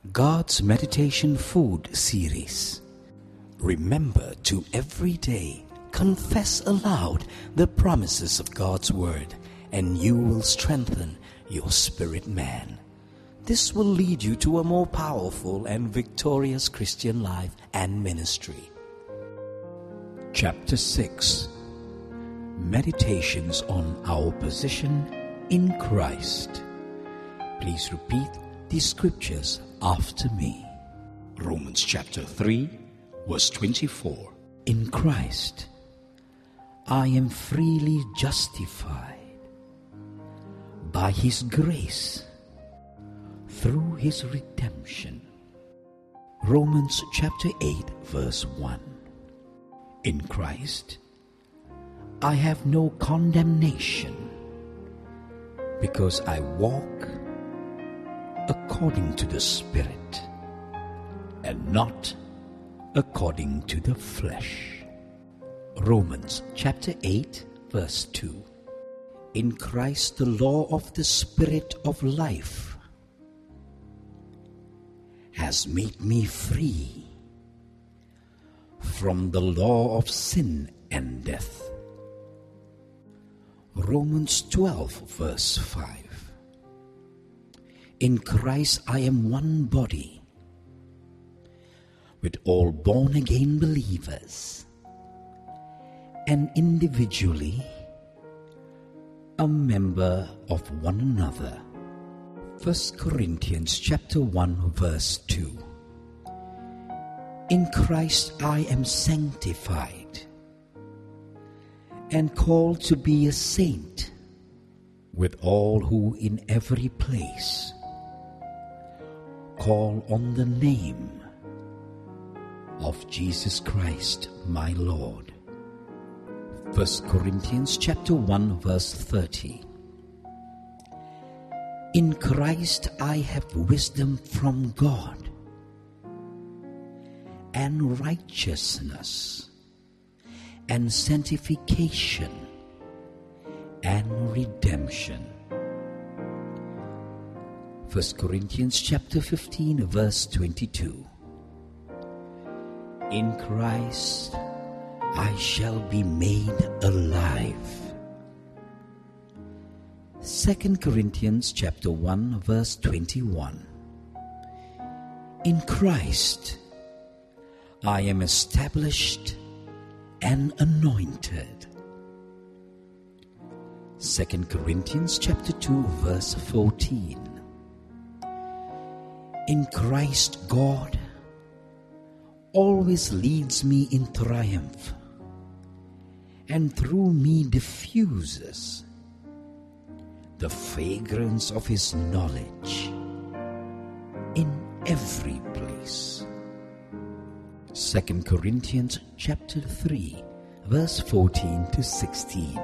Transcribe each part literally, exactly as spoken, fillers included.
God's Meditation Food Series. Remember to every day confess aloud the promises of God's Word, and you will strengthen your spirit man. This will lead you to a more powerful and victorious Christian life and ministry. Chapter six. Meditations on our position in Christ. Please repeat these scriptures after me. Romans chapter three, verse twenty-four. In Christ, I am freely justified by His grace through His redemption. Romans chapter eight, verse one. In Christ, I have no condemnation because I walk according to the Spirit and not according to the flesh. Romans chapter eight, verse two. In Christ, the law of the Spirit of life has made me free from the law of sin and death. Romans twelve, verse five. In Christ I am one body with all born-again believers, and individually a member of one another. First Corinthians chapter one, verse two. In Christ I am sanctified and called to be a saint with all who in every place call on the name of Jesus Christ my Lord. First Corinthians chapter one, verse thirty. In Christ I have wisdom from God and righteousness and sanctification and redemption. First Corinthians chapter fifteen, verse twenty-two. In Christ I shall be made alive. Second Corinthians chapter one, verse twenty-one. In Christ I am established and anointed. Second Corinthians chapter two, verse fourteen. In Christ God always leads me in triumph, and through me diffuses the fragrance of His knowledge in every place. Second Corinthians chapter three, verse fourteen to sixteen.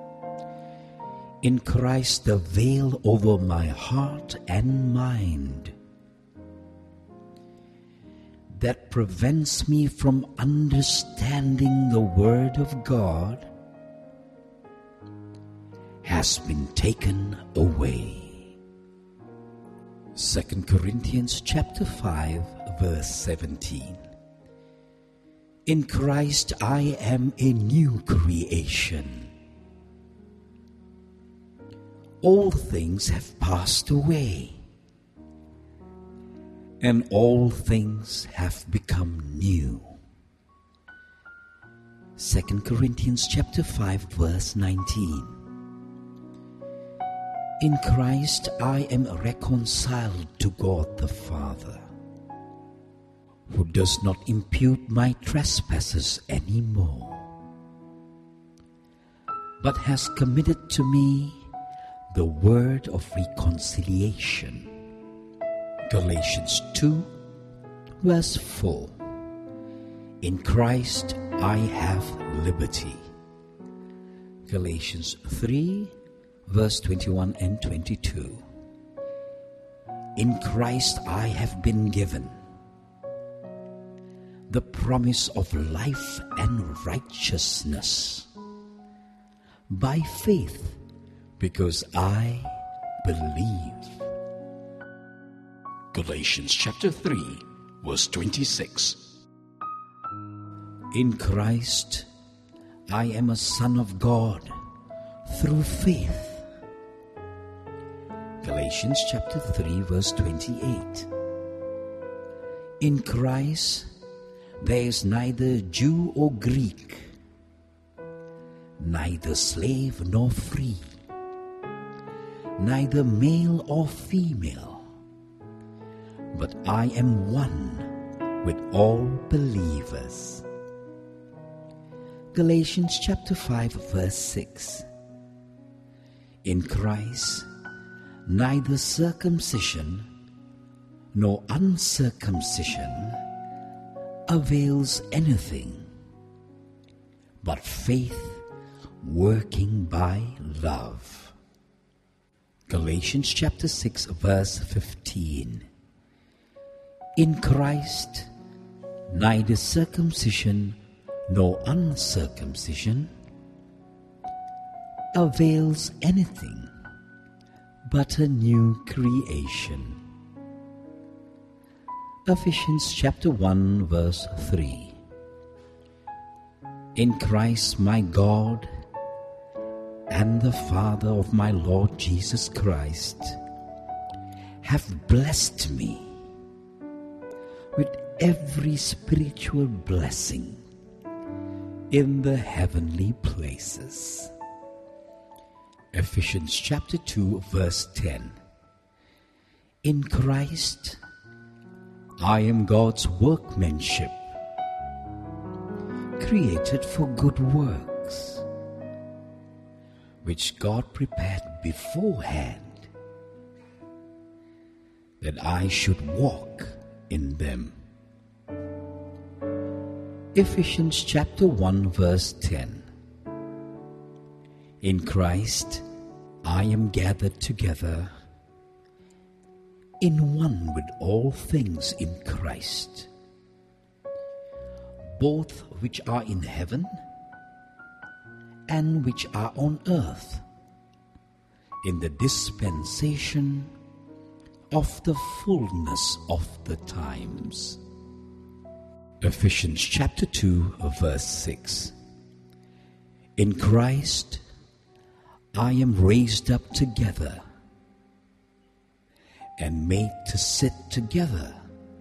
In Christ the veil over my heart and mind that prevents me from understanding the Word of God has been taken away. Second Corinthians chapter five, verse seventeen. In Christ I am a new creation. All things have passed away, and all things have become new. Second Corinthians chapter five, verse nineteen. In Christ I am reconciled to God the Father, who does not impute my trespasses anymore, but has committed to me the word of reconciliation. Galatians two, verse four. In Christ I have liberty. Galatians three, verse twenty-one and twenty-two. In Christ I have been given the promise of life and righteousness by faith, because I believe. Galatians chapter three, verse twenty-six. In Christ, I am a son of God through faith. Galatians chapter three, verse twenty-eight. In Christ, there is neither Jew or Greek, neither slave nor free, neither male or female, but I am one with all believers. Galatians chapter five, verse six. In Christ, neither circumcision nor uncircumcision avails anything, but faith working by love. Galatians chapter six, verse fifteen. In Christ, neither circumcision nor uncircumcision avails anything, but a new creation. Ephesians chapter one, verse three. In Christ my God and the Father of my Lord Jesus Christ have blessed me with every spiritual blessing in the heavenly places. Ephesians chapter two, verse ten. In Christ, I am God's workmanship, created for good works, which God prepared beforehand, that I should walk in them. Ephesians chapter one, verse ten. In Christ, I am gathered together in one with all things in Christ, both which are in heaven and which are on earth, in the dispensation of the fullness of the times. Ephesians chapter two, verse six. In Christ, I am raised up together and made to sit together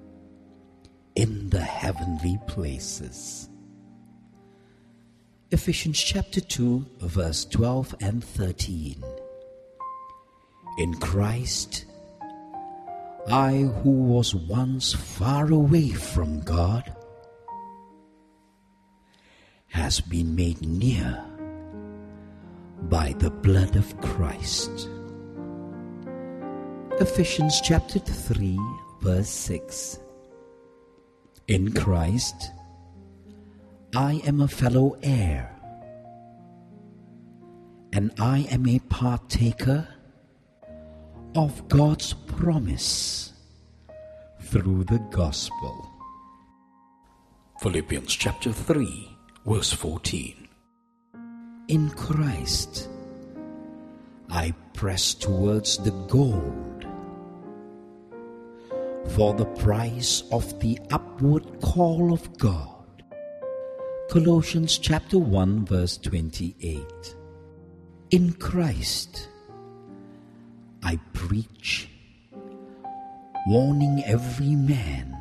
in the heavenly places. Ephesians chapter two, verse twelve and thirteen. In Christ, I who was once far away from God has been made near by the blood of Christ. Ephesians chapter three, verse six. In Christ, I am a fellow heir, and I am a partaker of God's promise through the gospel. Philippians chapter three, verse fourteen. In Christ, I press towards the goal for the prize of the upward call of God. Colossians chapter one, verse twenty-eight. In Christ, I preach, warning every man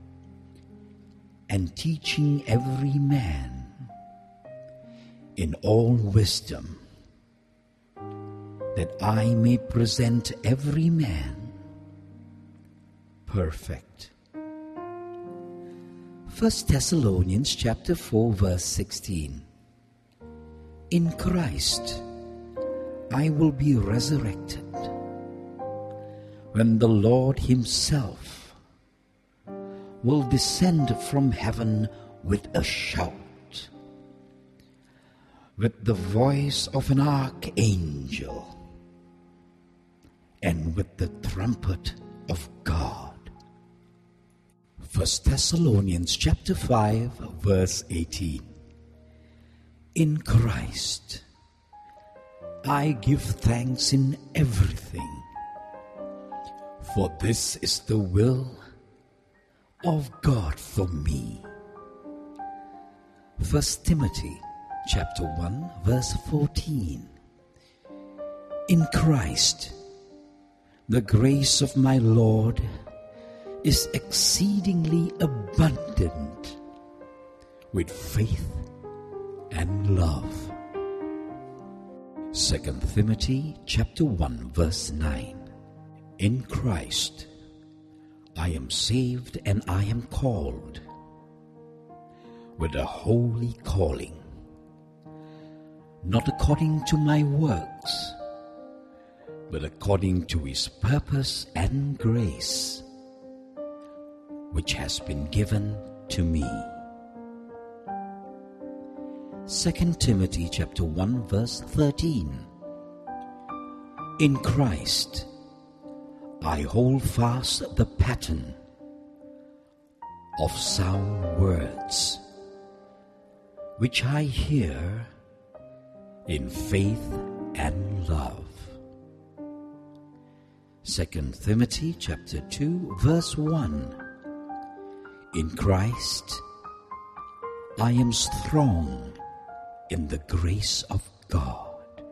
and teaching every man in all wisdom, that I may present every man perfect. First Thessalonians chapter four, verse sixteen. In Christ, I will be resurrected when the Lord himself will descend from heaven with a shout, with the voice of an archangel, and with the trumpet of God. First Thessalonians chapter five, verse eighteen. In Christ, I give thanks in everything For this is the will of God for me. First Timothy chapter one verse fourteen. In Christ, the grace of my Lord is exceedingly abundant with faith and love. Second Timothy chapter one verse nine. In Christ, I am saved and I am called with a holy calling, not according to my works, but according to His purpose and grace, which has been given to me. Second Timothy chapter one verse thirteen. In Christ, I hold fast the pattern of sound words, which I hear in faith and love. Second Timothy chapter two verse one. In Christ, I am strong in the grace of God.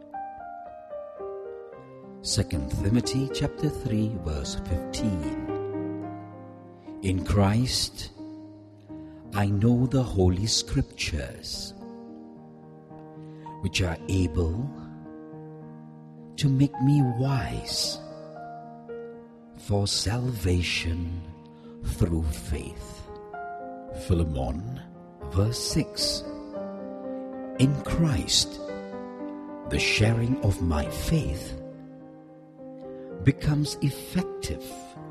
Second Timothy chapter three verse fifteen. In Christ, I know the Holy Scriptures, which are able to make me wise for salvation through faith. Philemon verse six. In Christ, the sharing of my faith becomes effective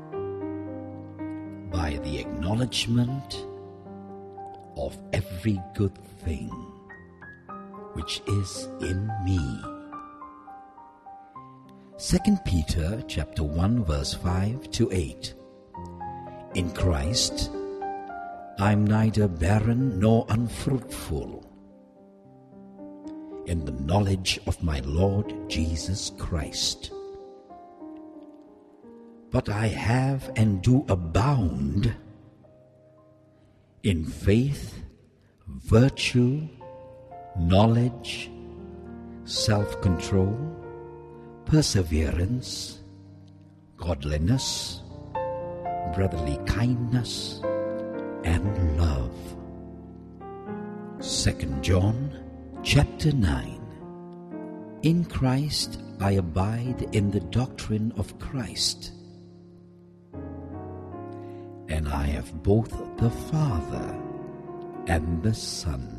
by the acknowledgement of every good thing which is in me. Second Peter chapter one verse five to eight. In Christ, I am neither barren nor unfruitful in the knowledge of my Lord Jesus Christ. But I have and do abound in faith, virtue, knowledge, self-control, perseverance, godliness, brotherly kindness, and love. Second John chapter nine. In Christ I abide in the doctrine of Christ, and I have both the Father and the Son.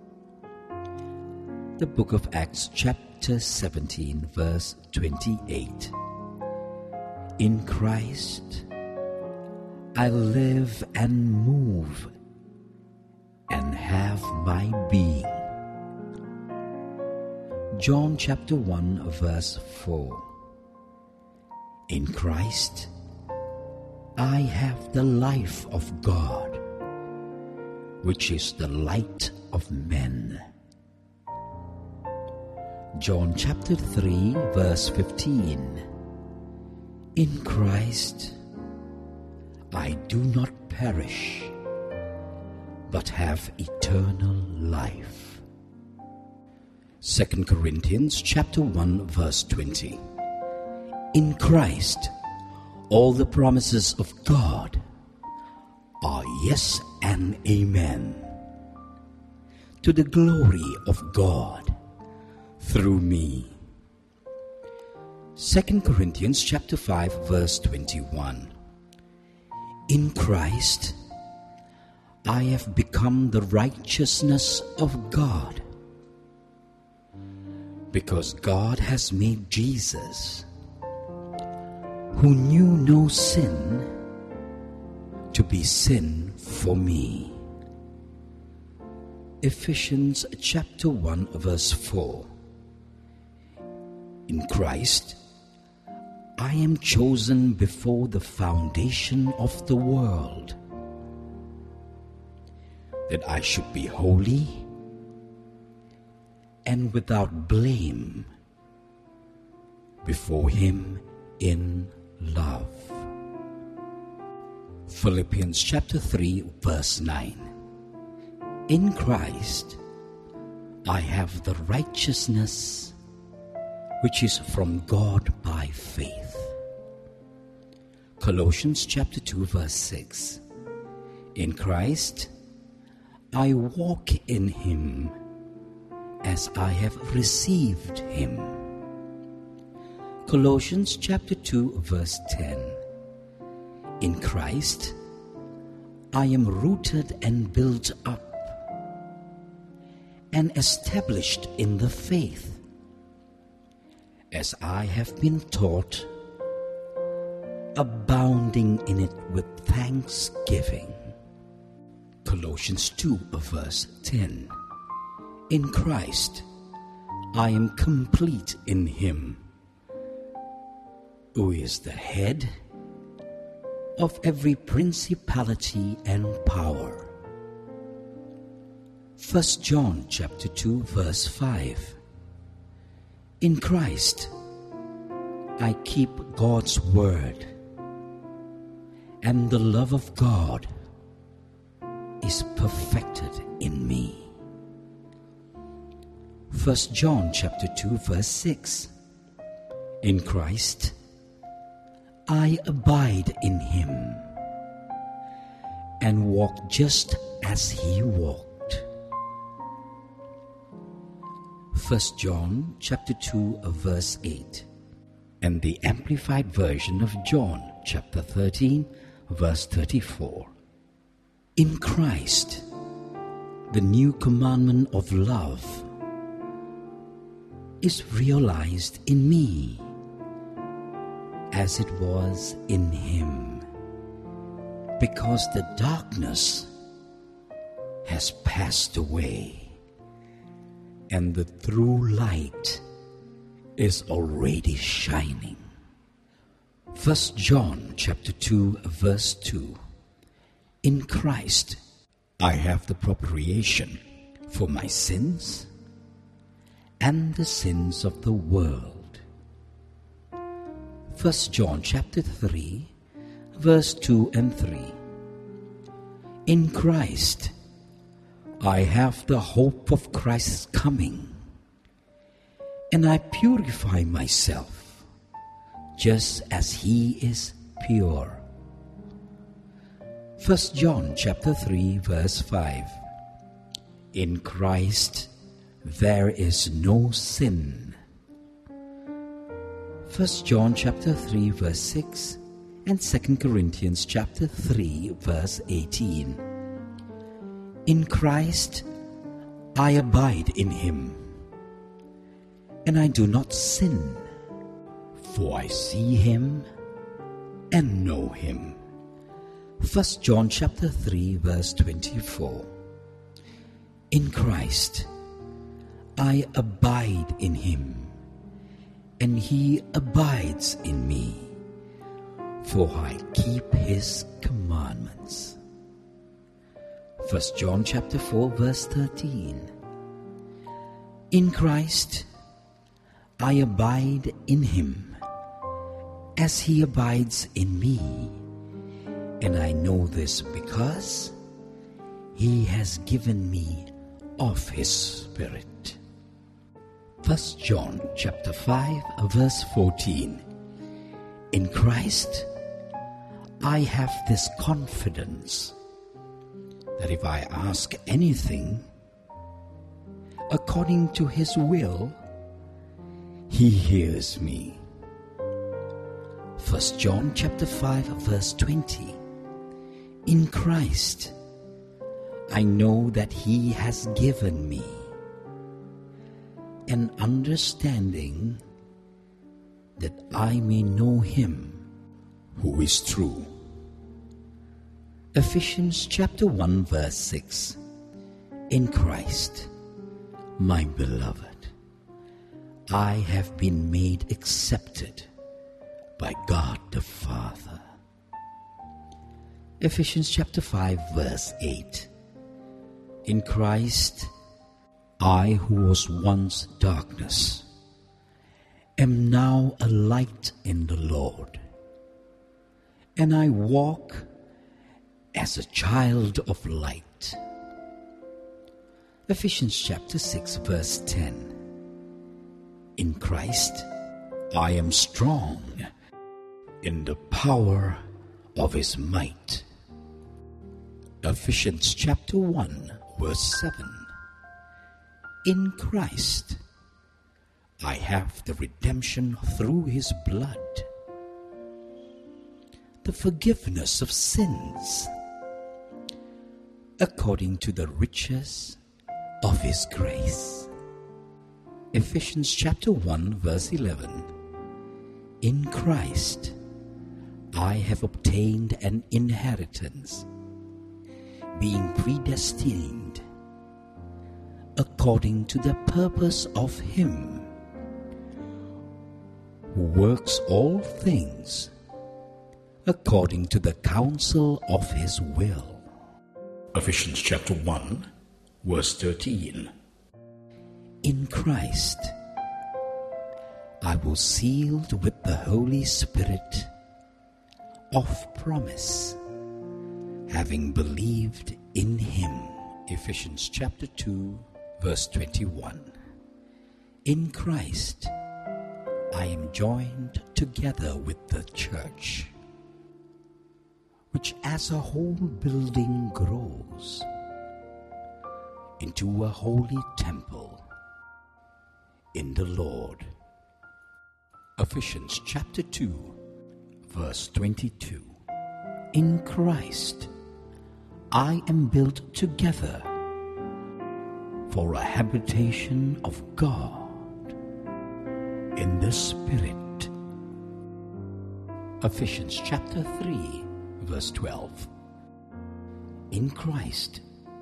The book of Acts chapter seventeen verse twenty-eight. In Christ I live and move and have my being. John chapter one verse four. In Christ I have the life of God, which is the light of men. John chapter three verse fifteen. In Christ I do not perish, but have eternal life. Second Corinthians chapter one verse twenty. In Christ all the promises of God are yes and amen, to the glory of God through me. Second Corinthians chapter five verse twenty-one. In Christ I have become the righteousness of God, because God has made Jesus, who knew no sin, to be sin for me. Ephesians chapter one verse four. In Christ I am chosen before the foundation of the world, that I should be holy and without blame before Him in love. Philippians chapter three, verse nine. In Christ, I have the righteousness which is from God by faith. Colossians chapter two, verse six. In Christ, I walk in Him as I have received Him. Colossians chapter two, verse ten. In Christ, I am rooted and built up and established in the faith, as I have been taught, abounding in it with thanksgiving. Colossians two, verse ten. In Christ, I am complete in Him, who is the head of every principality and power. First John chapter two, verse five. In Christ, I keep God's word, and the love of God is perfected in me. First John chapter two, verse six. In Christ, I abide in Him and walk just as He walked. First John chapter two, verse eight, and the Amplified Version of John chapter thirteen, verse thirty-four. In Christ, the new commandment of love is realized in me, as it was in Him, because the darkness has passed away and the true light is already shining. First John chapter two, verse two. In Christ, I have the propitiation for my sins and the sins of the world. First John chapter three, verse two and three. In Christ, I have the hope of Christ's coming, and I purify myself just as He is pure. First John chapter three, verse five. In Christ, there is no sin. First John chapter three, verse six, and Second Corinthians chapter three, verse eighteen. In Christ, I abide in Him, and I do not sin, for I see Him and know Him. First John chapter three, verse twenty-four. In Christ, I abide in Him, and He abides in me, for I keep His commandments. First John chapter four, verse thirteen. In Christ, I abide in Him, as He abides in me, and I know this because He has given me of His Spirit. First John chapter five, verse fourteen. In Christ, I have this confidence, that if I ask anything according to His will, He hears me. First John chapter five, verse twenty. In Christ, I know that He has given me an understanding that I may know Him who is true. Ephesians chapter one, verse six. In Christ, my beloved, I have been made accepted by God the Father. Ephesians chapter five, verse eight. In Christ, I who was once darkness am now a light in the Lord, and I walk as a child of light. Ephesians chapter six verse ten. In Christ I am strong in the power of His might. Ephesians chapter one verse seven. In Christ I have the redemption through His blood, the forgiveness of sins, according to the riches of His grace. Ephesians chapter one verse eleven. In Christ I have obtained an inheritance, being predestined according to the purpose of Him who works all things according to the counsel of His will. Ephesians chapter one verse thirteen. In Christ I was sealed with the Holy Spirit of promise, having believed in Him. Ephesians chapter two verse twenty-one. In Christ I am joined together with the church, which as a whole building grows into a holy temple in the Lord. Ephesians chapter two verse twenty-two. In Christ I am built together for a habitation of God in the Spirit. Ephesians chapter three verse twelve. In Christ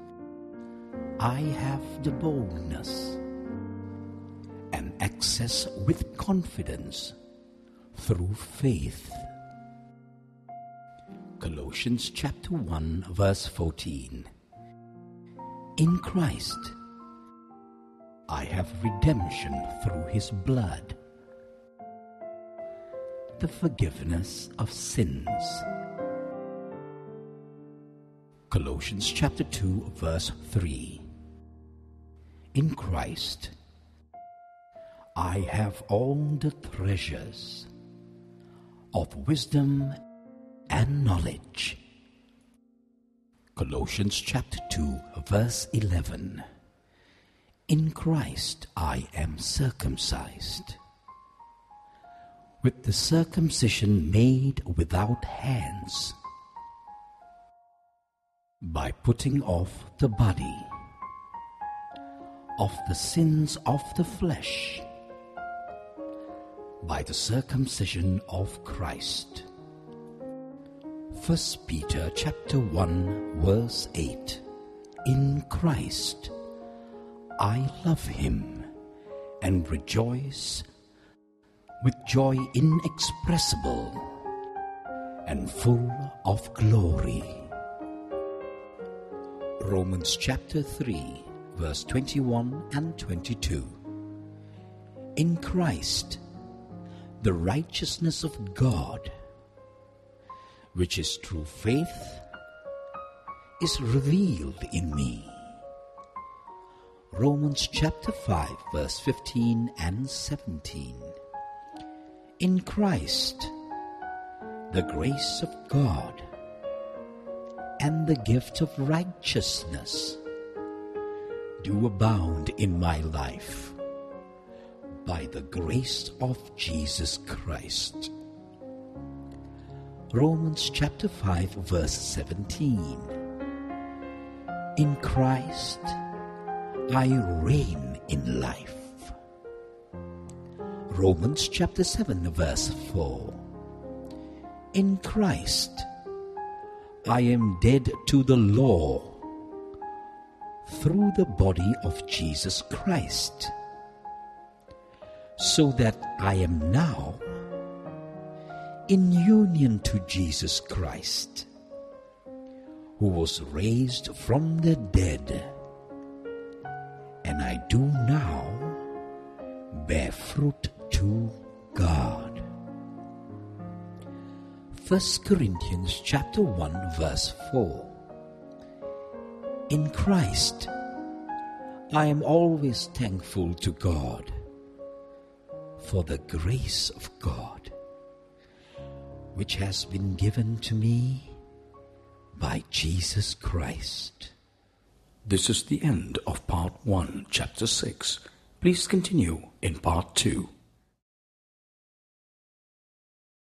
I have the boldness and access with confidence through faith. Colossians chapter one verse fourteen. In Christ I have redemption through His blood, the forgiveness of sins. Colossians chapter two verse three. In Christ I have all the treasures of wisdom and knowledge. Colossians chapter two verse eleven. In Christ I am circumcised, with the circumcision made without hands, by putting off the body of the sins of the flesh by the circumcision of Christ. First Peter chapter one verse eight. In Christ I love Him and rejoice with joy inexpressible and full of glory. Romans chapter three verse twenty-one and twenty-two. In Christ the righteousness of God, which is through faith, is revealed in me. Romans chapter five verse fifteen and seventeen. In Christ the grace of God and the gift of righteousness do abound in my life by the grace of Jesus Christ. Romans chapter five verse seventeen. In Christ I reign in life. Romans chapter seven verse four. In Christ I am dead to the law through the body of Jesus Christ, so that I am now in union to Jesus Christ, who was raised from the dead, and I do now bear fruit to God. First Corinthians chapter one verse four. In Christ, I am always thankful to God for the grace of God, which has been given to me by Jesus Christ. This is the end of part one, chapter six. Please continue in part two.